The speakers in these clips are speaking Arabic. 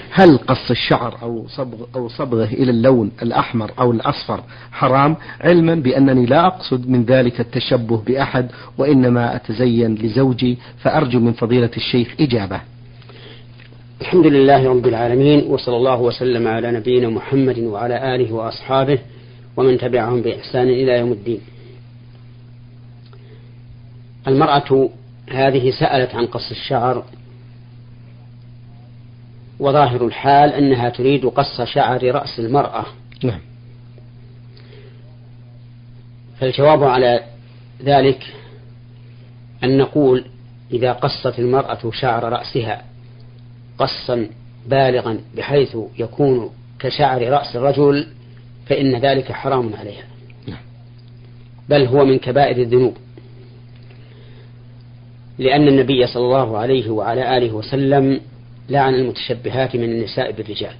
هل قص الشعر أو صبغه إلى اللون الأحمر أو الأصفر حرام، علما بأنني لا أقصد من ذلك التشبه بأحد وإنما أتزين لزوجي، فأرجو من فضيلة الشيخ إجابة. الحمد لله رب العالمين، وصلى الله وسلم على نبينا محمد وعلى آله وأصحابه ومن تبعهم بإحسان إلى يوم الدين. المرأة هذه سألت عن قص الشعر، وظاهر الحال أنها تريد قص شعر رأس المرأة. نعم. فالجواب على ذلك أن نقول إذا قصت المرأة شعر رأسها قصا بالغا بحيث يكون كشعر رأس الرجل فإن ذلك حرام عليها، بل هو من كبائر الذنوب، لأن النبي صلى الله عليه وعلى آله وسلم لعن المتشبهات من النساء بالرجال.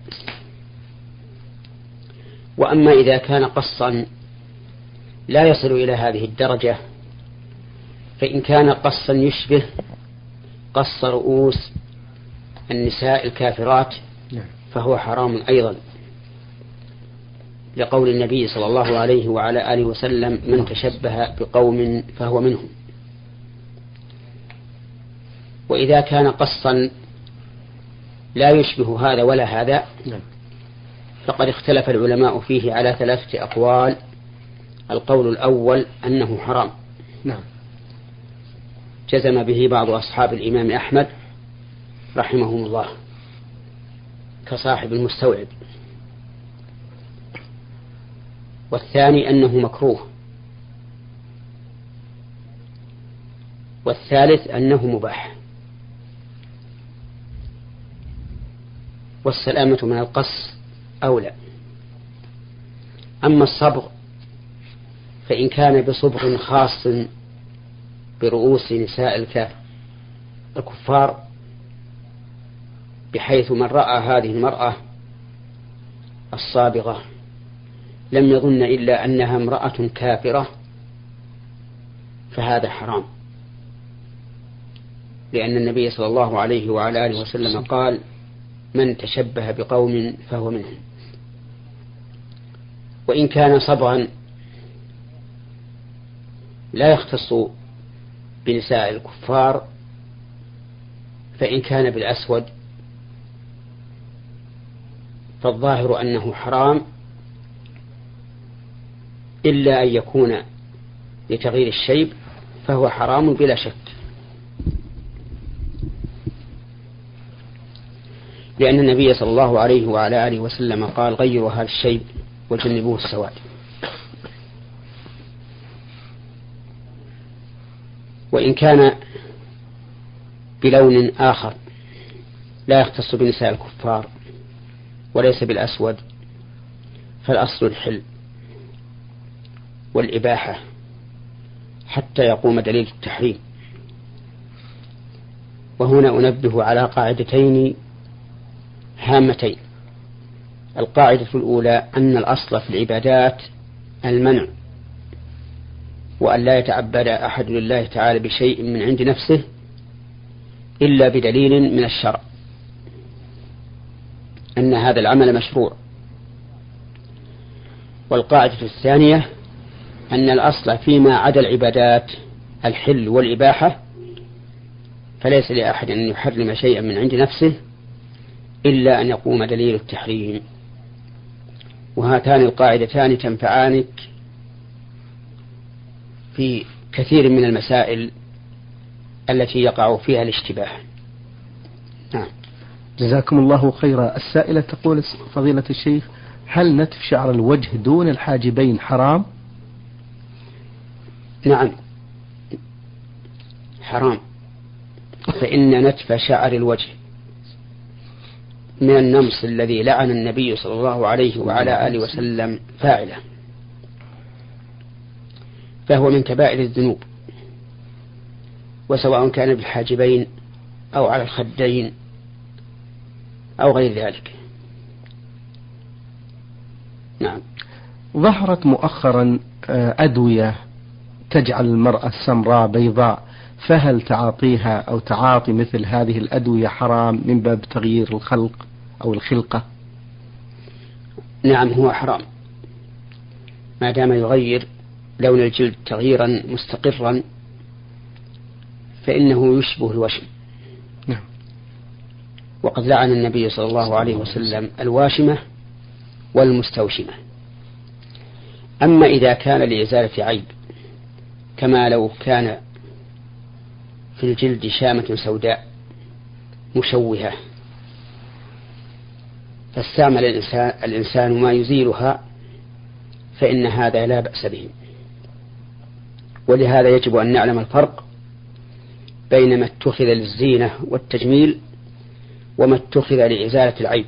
وأما إذا كان قصا لا يصل إلى هذه الدرجة، فإن كان قصا يشبه قص رؤوس النساء الكافرات فهو حرام أيضا، لقول النبي صلى الله عليه وعلى آله وسلم: من تشبه بقوم فهو منهم. وإذا كان قصا لا يشبه هذا ولا هذا، فقد اختلف العلماء فيه على 3 أقوال. القول الأول أنه حرام، جزم به بعض أصحاب الإمام أحمد رحمهم الله كصاحب المستوعب. والثاني أنه مكروه، والثالث أنه مباح. والسلامة من القص أولى. أما الصبغ فإن كان بصبغ خاص برؤوس نساء الكفار، بحيث من رأى هذه المرأة الصابغة لم يظن إلا أنها امرأة كافرة، فهذا حرام، لأن النبي صلى الله عليه وعلى آله وسلم قال: من تشبه بقوم فهو منهم. وإن كان صبغا لا يختص بنساء الكفار، فإن كان بالأسود فالظاهر أنه حرام، إلا أن يكون لتغيير الشيب فهو حرام بلا شك، لأن النبي صلى الله عليه وعلى آله وسلم قال: غيروا هذا الشيب وجنبوه السواد. وإن كان بلون آخر لا يختص بنساء الكفار وليس بالأسود، فالأصل الحل والإباحة حتى يقوم دليل التحريم. وهنا أنبه على قاعدتين هامتين. القاعدة الأولى أن الأصل في العبادات المنع، وأن لا يتعبد أحد لله تعالى بشيء من عند نفسه إلا بدليل من الشرع أن هذا العمل مشروع. والقاعدة الثانية أن الأصل فيما عدا العبادات الحل والإباحة، فليس لأحد أن يحرم شيئا من عند نفسه إلا أن يقوم دليل التحريم. وهاتان القاعدتان تنفعانك في كثير من المسائل التي يقع فيها الاشتباه. نعم. جزاكم الله خيرا. السائلة تقول: فضيلة الشيخ، هل نتف شعر الوجه دون الحاجبين حرام؟ نعم حرام، فإن نتف شعر الوجه من النمص الذي لعن النبي صلى الله عليه وعلى آله وسلم فاعله، فهو من كبائر الذنوب، وسواء كان بالحاجبين أو على الخدين أو غير ذلك. نعم. ظهرت مؤخرا أدوية تجعل المرأة السمراء بيضاء، فهل تعاطيها أو تعاطي مثل هذه الأدوية حرام من باب تغيير الخلق؟ أو الخلقة؟ نعم، هو حرام ما دام يغير لون الجلد تغييرا مستقرا، فإنه يشبه الوشم. نعم. وقد لعن النبي صلى الله عليه وسلم الواشمة والمستوشمة. أما إذا كان لإزالة عيب، كما لو كان في الجلد شامة سوداء مشوهة فاستعمل الإنسان ما يزيلها، فإن هذا لا بأس به. ولهذا يجب أن نعلم الفرق بين ما اتخذ للزينة والتجميل وما اتخذ لإزالة العيب.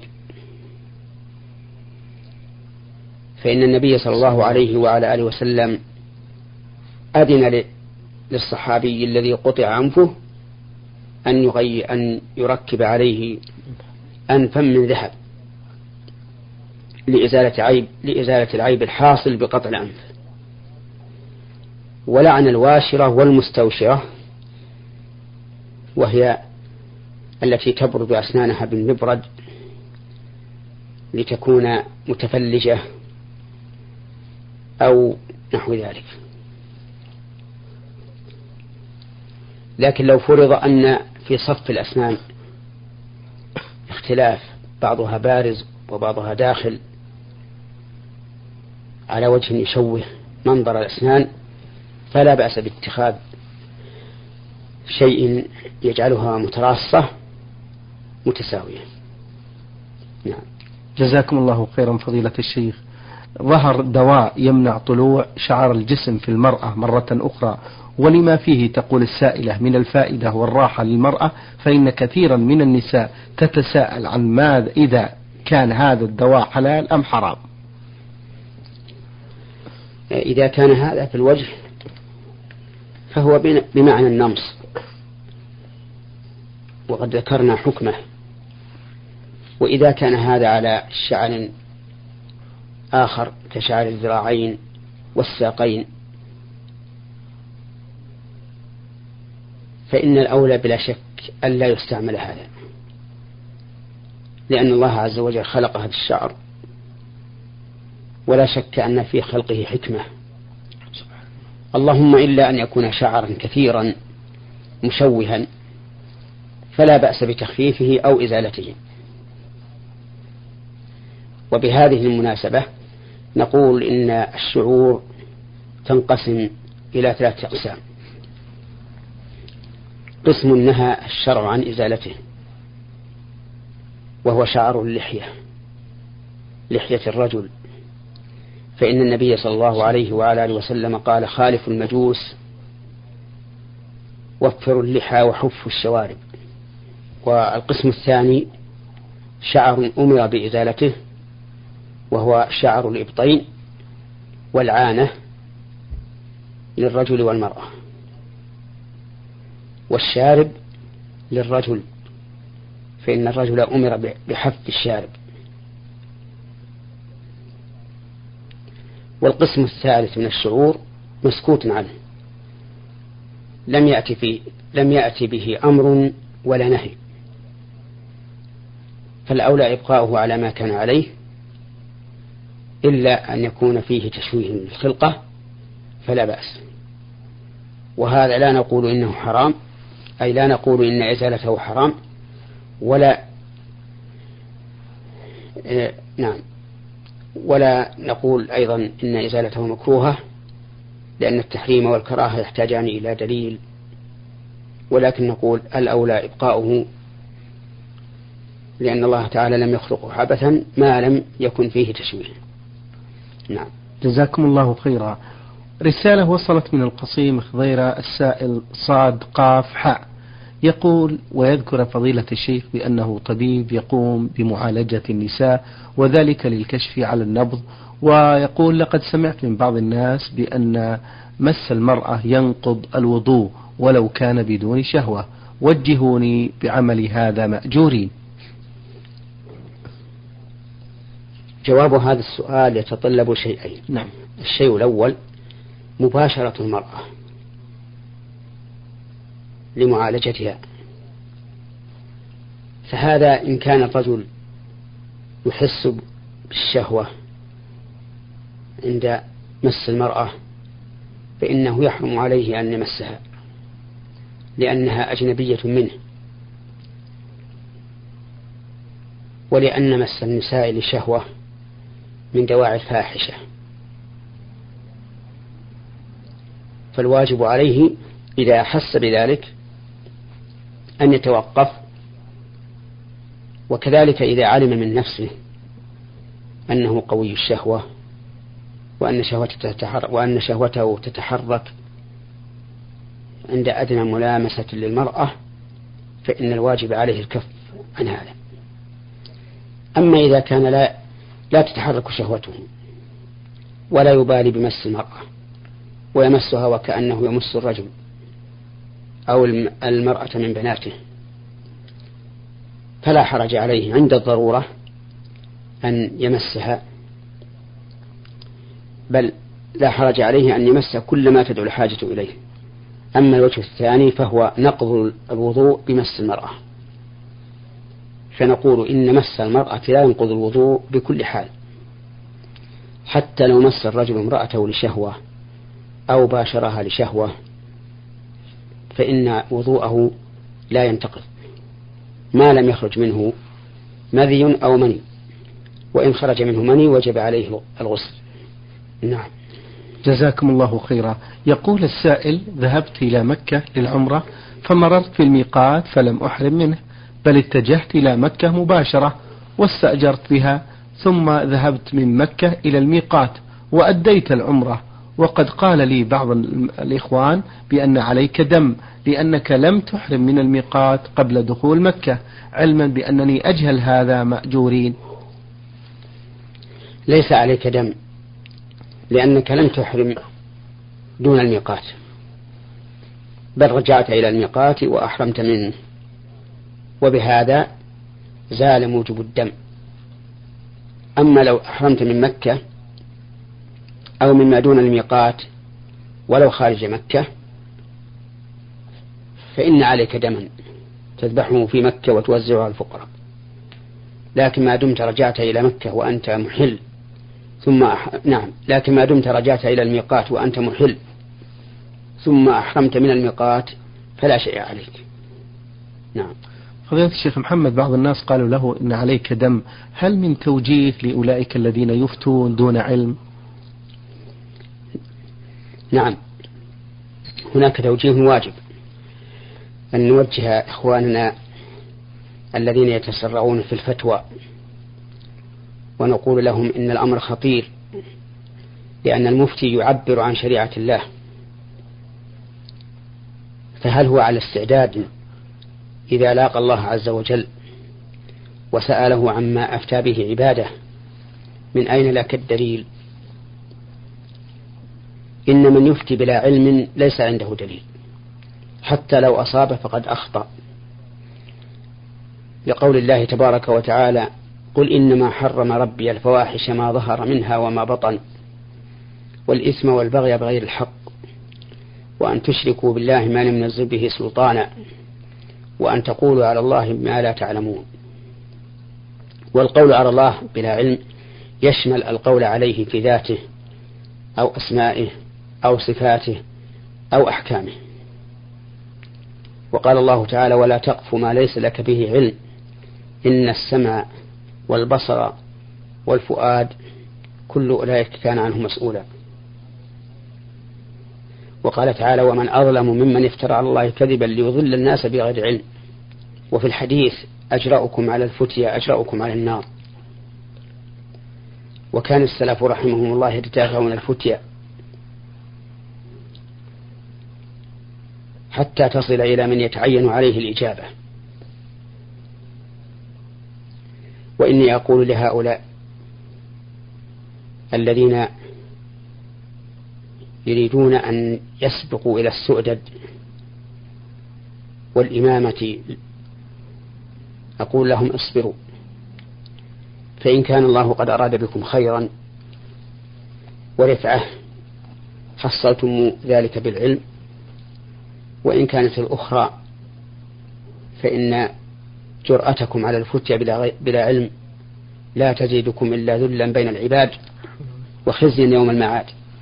فإن النبي صلى الله عليه وعلى آله وسلم أذن للصحابي الذي قطع أنفه أن يركب عليه أنفا من ذهب لإزالة العيب الحاصل بقطع الأنف. ولعن الواشرة والمستوشرة، وهي التي تبرد أسنانها بالمبرد لتكون متفلجة أو نحو ذلك. لكن لو فرض أن في صف الأسنان اختلاف، بعضها بارز وبعضها داخل على وجه يشوه منظر الأسنان، فلا بأس باتخاذ شيء يجعلها متراصة متساوية. نعم. جزاكم الله خيرا فضيلة الشيخ. ظهر دواء يمنع طلوع شعر الجسم في المرأة مرة أخرى، ولما فيه تقول السائلة من الفائدة والراحة للمرأة، فإن كثيرا من النساء تتساءل عن ماذا إذا كان هذا الدواء حلال أم حرام. إذا كان هذا في الوجه فهو بمعنى النمص، وقد ذكرنا حكمه. وإذا كان هذا على شعر آخر كشعر الذراعين والساقين فإن الأولى بلا شك ألا يستعمل هذا، لأن الله عز وجل خلق هذا الشعر، ولا شك أن في خلقه حكمة، اللهم إلا أن يكون شعرا كثيرا مشوها فلا بأس بتخفيفه أو إزالته. وبهذه المناسبة نقول إن الشعور تنقسم إلى 3 أقسام. قسم نهى الشرع عن إزالته، وهو شعر اللحية، لحية الرجل، فإن النبي صلى الله عليه وعلى آله وسلم قال: خالف المجوس وفروا اللحى وحفوا الشوارب. والقسم الثاني شعر أمر بإزالته، وهو شعر الإبطين والعانة للرجل والمرأة، والشارب للرجل، فإن الرجل أمر بحف الشارب. والقسم الثالث من الشعور مسكوت عنه، لم يأتي به أمر ولا نهي، فالأولى إبقاؤه على ما كان عليه، إلا أن يكون فيه تشويه للخلقة فلا بأس. وهذا لا نقول إنه حرام، أي لا نقول إن إزالته حرام، ولا نقول أيضا إن إزالته مكروهة، لأن التحريم والكراهة يحتاجان إلى دليل، ولكن نقول الأولى إبقاؤه، لأن الله تعالى لم يخلقه عبثا ما لم يكن فيه تشويه. نعم. جزاكم الله خيرا. رسالة وصلت من القصيم خضيرة السائل صاد قاف حاء، يقول ويذكر فضيلة الشيخ بأنه طبيب يقوم بمعالجة النساء وذلك للكشف على النبض، ويقول: لقد سمعت من بعض الناس بأن مس المرأة ينقض الوضوء ولو كان بدون شهوة، وجهوني بعمل هذا مأجورين. جواب هذا السؤال يتطلب شيئين. نعم. الشيء الأول مباشرة المرأة لمعالجتها، فهذا إن كان الرجل يحس بالشهوة عند مس المرأة فإنه يحرم عليه أن يمسها لأنها أجنبية منه، ولأن مس النساء لشهوة من دواعي الفاحشة، فالواجب عليه إذا أحس بذلك أن يتوقف، وكذلك إذا علم من نفسه أنه قوي الشهوة وأن شهوته تتحرك عند أدنى ملامسة للمرأة فإن الواجب عليه الكف عن هذا. أما إذا كان لا تتحرك شهوته ولا يبالي بمس المرأة ويمسها وكأنه يمس الرجل أو المرأة من بناته، فلا حرج عليه عند الضرورة أن يمسها، بل لا حرج عليه أن يمس كل ما تدعو الحاجة إليه. أما الوجه الثاني فهو نقض الوضوء بمس المرأة، فنقول إن مس المرأة لا ينقض الوضوء بكل حال، حتى لو مس الرجل امرأته لشهوة أو باشرها لشهوة فإن وضوءه لا ينتقض ما لم يخرج منه مذي أو مني، وإن خرج منه مني وجب عليه الغسل. نعم. جزاكم الله خيرا. يقول السائل: ذهبت إلى مكة للعمرة فمررت في الميقات فلم أحرم منه، بل اتجهت إلى مكة مباشرة واستأجرت بها، ثم ذهبت من مكة إلى الميقات وأديت العمرة، وقد قال لي بعض الإخوان بأن عليك دم لأنك لم تحرم من الميقات قبل دخول مكة، علما بأنني أجهل هذا مأجورين. ليس عليك دم لأنك لم تحرم دون الميقات، بل رجعت إلى الميقات وأحرمت منه، وبهذا زال موجب الدم. أما لو أحرمت من مكة أو مما دون الميقات ولو خارج مكة فإن عليك دما تذبحه في مكة وتوزعه على الفقراء، لكن ما دمت رجعت إلى مكة وأنت محل لكن ما دمت رجعت إلى الميقات وأنت محل ثم أحرمت من الميقات فلا شيء عليك. نعم. فضيلة الشيخ محمد، بعض الناس قالوا له إن عليك دم، هل من توجيه لأولئك الذين يفتون دون علم؟ نعم، هناك توجيه واجب، أن نوجه إخواننا الذين يتسرعون في الفتوى ونقول لهم إن الأمر خطير، لأن المفتي يعبر عن شريعة الله، فهل هو على استعداد إذا لاقى الله عز وجل وسأله عما أفتى به عباده من أين لك الدليل؟ إن من يفتي بلا علم ليس عنده دليل، حتى لو أصاب فقد أخطأ، لقول الله تبارك وتعالى: قل إنما حرم ربي الفواحش ما ظهر منها وما بطن والإثم والبغي بغير الحق وأن تشركوا بالله ما لم ينزل به سلطانا وأن تقولوا على الله ما لا تعلمون. والقول على الله بلا علم يشمل القول عليه في ذاته أو أسمائه أو صفاته أو أحكامه. وقال الله تعالى: ولا تقف ما ليس لك به علم إن السمع والبصر والفؤاد كل أولئك كان عنه مسؤولا. وقال تعالى: ومن أظلم ممن افترى على الله كذبا ليضل الناس بغير علم. وفي الحديث: أجرأكم على الفتية أجرأكم على النار. وكان السلف رحمهم الله يتدافعون الفتية حتى تصل إلى من يتعين عليه الإجابة. وإني أقول لهؤلاء الذين يريدون أن يسبقوا إلى السؤدد والإمامة، أقول لهم: اصبروا، فإن كان الله قد أراد بكم خيرا ورفعة حصلتم ذلك بالعلم، وإن كانت الأخرى فإن جرأتكم على الفتية بلا علم لا تزيدكم إلا ذلا بين العباد وخزيا يوم المعاد.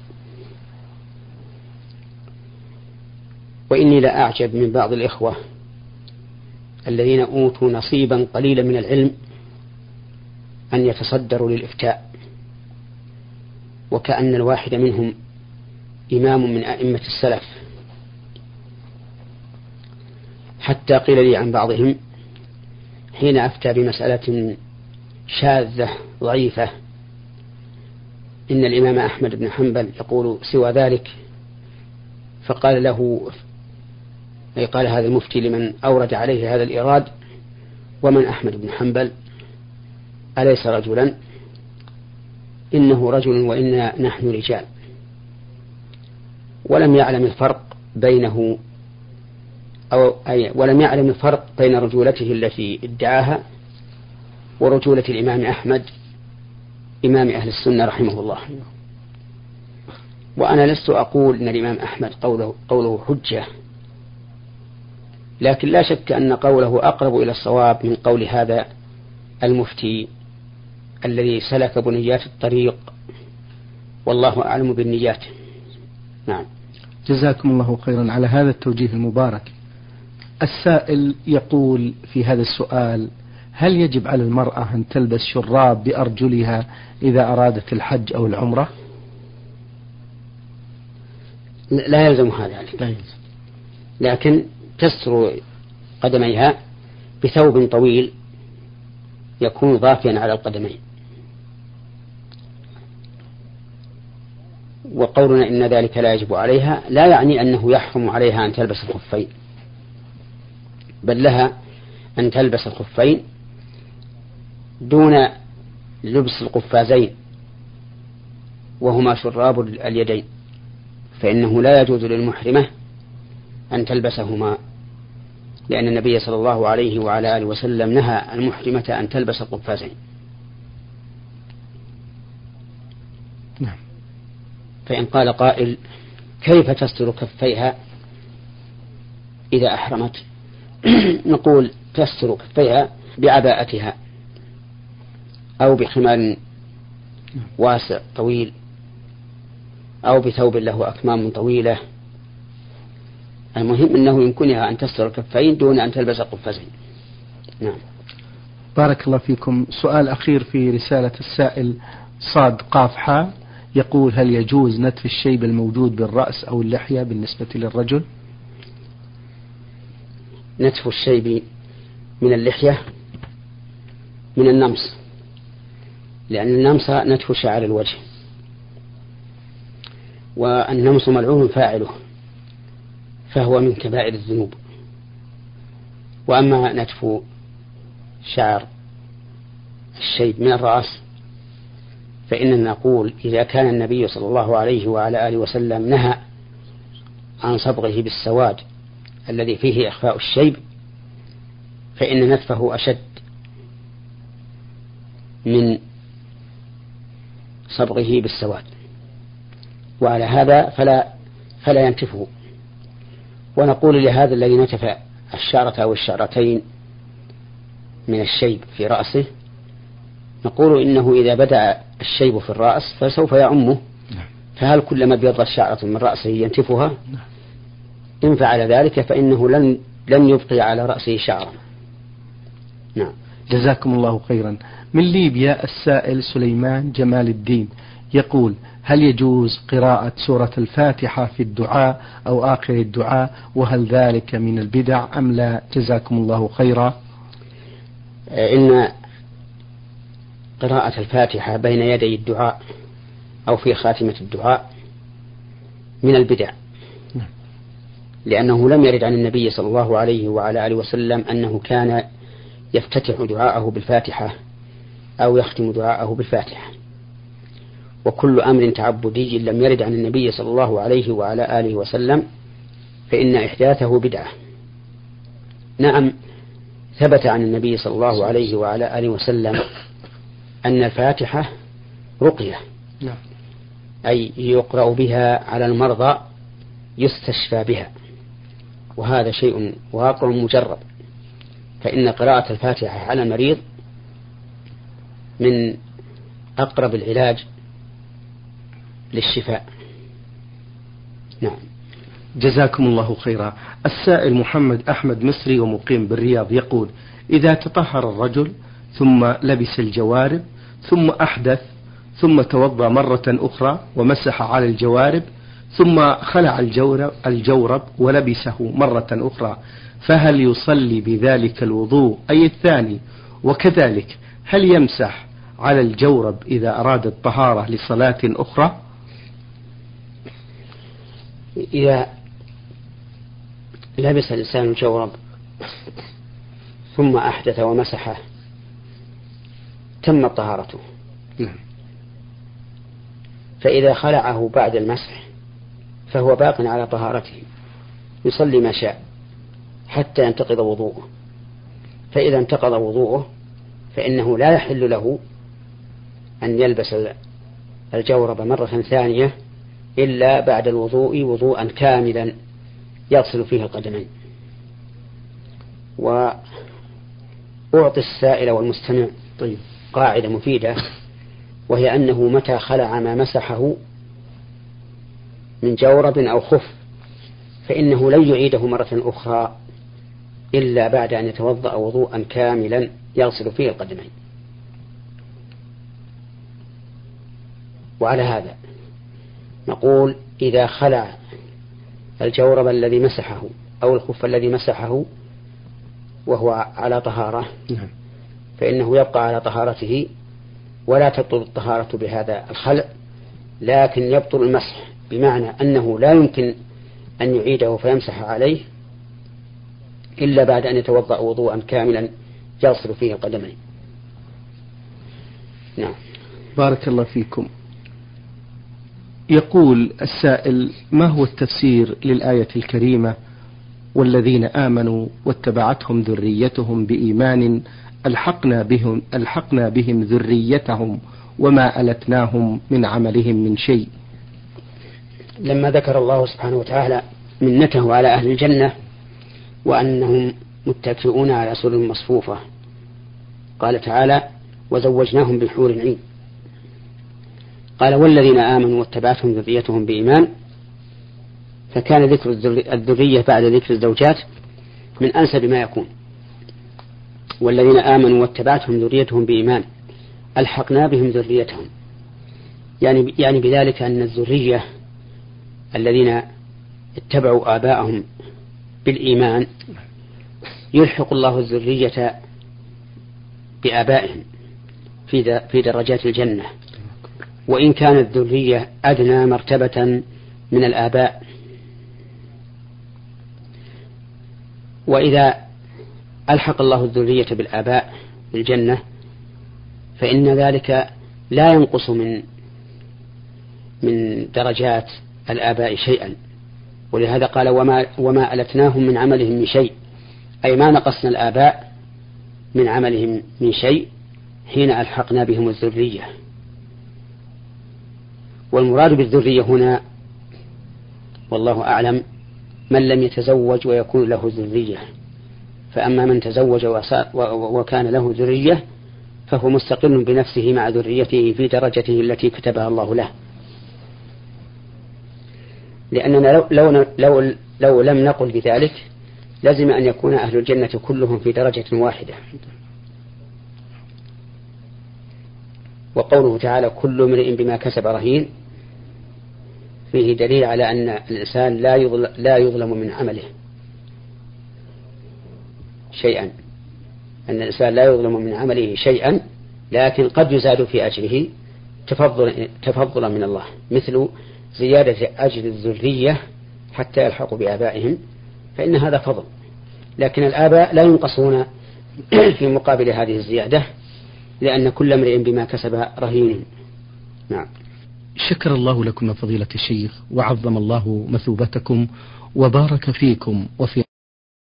وإني لأعجب من بعض الإخوة الذين أوتوا نصيبا قليلا من العلم أن يتصدروا للإفتاء، وكأن الواحد منهم إمام من أئمة السلف، حتى قيل لي عن بعضهم حين أفتى بمسألة شاذة ضعيفة إن الإمام أحمد بن حنبل يقول سوى ذلك، فقال له، أي قال هذا المفتي لمن أورد عليه هذا الإيراد: ومن أحمد بن حنبل؟ أليس رجلا؟ إنه رجل وإنا نحن رجال. ولم يعلم الفرق بينه ولم يعلم الفرق بين رجولته التي ادعاها ورجولة الإمام أحمد إمام أهل السنة رحمه الله. وأنا لست أقول أن الإمام أحمد قوله حجة، لكن لا شك أن قوله أقرب إلى الصواب من قول هذا المفتي الذي سلك بنيات الطريق، والله أعلم بالنيات. نعم. جزاكم الله خيرا على هذا التوجيه المبارك. السائل يقول في هذا السؤال: هل يجب على المرأة أن تلبس شراب بأرجلها إذا أرادت الحج أو العمرة؟ لا يلزم هذا، لكن تستر قدميها بثوب طويل يكون ضافيا على القدمين. وقولنا إن ذلك لا يجب عليها لا يعني أنه يحرم عليها أن تلبس الخفين، بل لها أن تلبس الخفين دون لبس القفازين وهما شراب اليدين، فإنه لا يجوز للمحرمة أن تلبسهما، لأن النبي صلى الله عليه وعلى آله وسلم نهى المحرمة أن تلبس القفازين. نعم. فإن قال قائل: كيف تستر كفيها إذا أحرمت؟ نقول: تستر كفيها بعباءتها أو بخمار واسع طويل أو بثوب له أكمام طويلة. المهم أنه يمكنها أن تستر الكفين دون أن تلبس قفازين. نعم. بارك الله فيكم. سؤال أخير في رسالة السائل صاد قاف حاء، يقول: هل يجوز نتف الشيب الموجود بالرأس أو اللحية بالنسبة للرجل؟ نتف الشيب من اللحية من النمص، لأن النمص نتف شعر الوجه، والنمص ملعون فاعله، فهو من كبائر الذنوب. وأما نتف شعر الشيب من الرأس فإننا نقول: إذا كان النبي صلى الله عليه وعلى آله وسلم نهى عن صبغه بالسواد الذي فيه إخفاء الشيب، فإن نتفه أشد من صبغه بالسواد، وعلى هذا فلا ينتفه. ونقول لهذا الذي نتف الشعرة أو الشعرتين من الشيب في رأسه، نقول إنه إذا بدأ الشيب في الرأس فسوف يعمه، فهل كلما ابيضت شعرة من رأسه ينتفها؟ إن فعل ذلك فإنه لن يبقي على رأسه شعرا. نعم. جزاكم الله خيرا. من ليبيا السائل سليمان جمال الدين يقول: هل يجوز قراءة سورة الفاتحة في الدعاء أو آخر الدعاء، وهل ذلك من البدع أم لا؟ جزاكم الله خيرا. إن قراءة الفاتحة بين يدي الدعاء أو في خاتمة الدعاء من البدع، لأنه لم يرد عن النبي صلى الله عليه وعلى آله وسلم أنه كان يفتتح دعاءه بالفاتحة أو يختم دعاءه بالفاتحة. وكل أمر تعبدي لم يرد عن النبي صلى الله عليه وعلى آله وسلم فإن إحداثه بدعة. نعم، ثبت عن النبي صلى الله عليه وعلى آله وسلم أن الفاتحة رقية، أي يقرأ بها على المرضى يستشفى بها، وهذا شيء واقع مجرب، فإن قراءة الفاتحة على المريض من أقرب العلاج للشفاء. نعم. جزاكم الله خيرا. السائل محمد أحمد مصري ومقيم بالرياض يقول: إذا تطهر الرجل ثم لبس الجوارب ثم أحدث ثم توضأ مرة أخرى ومسح على الجوارب ثم خلع الجورب ولبسه مرة أخرى، فهل يصلي بذلك الوضوء أي الثاني؟ وكذلك هل يمسح على الجورب إذا أراد الطهارة لصلاة أخرى؟ إذا لبس الإنسان الجورب ثم أحدث ومسحه تمت طهارته، فإذا خلعه بعد المسح فهو باق على طهارته، يصلي ما شاء حتى ينتقض وضوءه. فإذا انتقض وضوءه فإنه لا يحل له أن يلبس الجورب مرة ثانية إلا بعد الوضوء وضوءا كاملا يغسل فيه القدمين. وأعطي السائل والمستمع قاعدة مفيدة، وهي أنه متى خلع ما مسحه من جورب أو خف فإنه لن يعيده مرة أخرى إلا بعد أن يتوضأ وضوءا كاملا يغسل فيه القدمين. وعلى هذا نقول: إذا خلع الجورب الذي مسحه أو الخف الذي مسحه وهو على طهارة فإنه يبقى على طهارته ولا تبطل الطهارة بهذا الخلع، لكن يبطل المسح، بمعنى أنه لا يمكن أن يعيده فيمسح عليه إلا بعد أن يتوضأ وضوءا كاملا يغسل فيه القدمين. نعم. بارك الله فيكم. يقول السائل: ما هو التفسير للآية الكريمة: والذين آمنوا واتبعتهم ذريتهم بإيمان ألحقنا بهم ذريتهم وما ألتناهم من عملهم من شيء؟ لما ذكر الله سبحانه وتعالى منته على أهل الجنة وأنهم متكئون على سرر مصفوفة، قال تعالى: وزوجناهم بحور عين. قال: والذين آمنوا واتبعتهم ذريتهم بإيمان، فكان ذكر الذرية بعد ذكر الزوجات من أنسب ما يكون. والذين آمنوا واتبعتهم ذريتهم بإيمان ألحقنا بهم ذريتهم، يعني بذلك أن الذرية الذين اتبعوا آباءهم بالإيمان يلحق الله الذرية بآبائهم في درجات الجنة، وإن كانت الذرية أدنى مرتبة من الآباء. وإذا ألحق الله الذرية بالآباء في الجنة فإن ذلك لا ينقص من درجات الآباء شيئا، ولهذا قال: وما ألتناهم من عملهم من شيء، أي ما نقصنا الآباء من عملهم من شيء حين ألحقنا بهم الذرية. والمراد بالذرية هنا والله أعلم من لم يتزوج ويكون له ذرية، فأما من تزوج وكان له ذرية فهو مستقل بنفسه مع ذريته في درجته التي كتبها الله له، لأننا لو لم نقل بذلك لازم أن يكون أهل الجنة كلهم في درجة واحدة. وقوله تعالى: كل امرئ بما كسب رهين، فيه دليل على أن الإنسان لا يظلم من عمله شيئا، أن الإنسان لا يظلم من عمله شيئا، لكن قد يزاد في أجره تفضلا من الله، مثل زيادة أجر الذرية حتى يلحقوا بآبائهم، فإن هذا فضل، لكن الآباء لا ينقصون في مقابل هذه الزيادة، لأن كل امرئ بما كسب رهين. نعم. شكر الله لكم فضيلة الشيخ، وعظم الله مثوبتكم وبارك فيكم وفي